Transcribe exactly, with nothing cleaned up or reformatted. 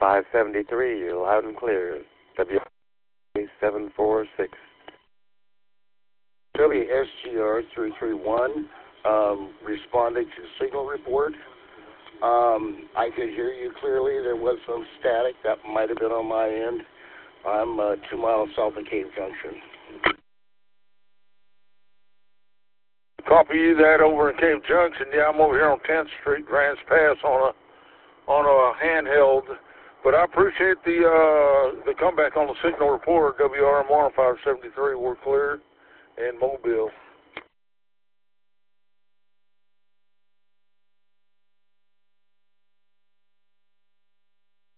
five seventy-three, you're loud and clear. W seven four six. Philly S G R three three one, um, responding to signal report. Um, I could hear you clearly. There was some static. That might have been on my end. I'm uh, two miles south of Cave Junction. Copy that over in Cave Junction. Yeah, I'm over here on tenth Street, Grants Pass, on a on a handheld. But I appreciate the uh, the comeback on the signal report. W R M R five seventy-three, we're clear, and Mobile.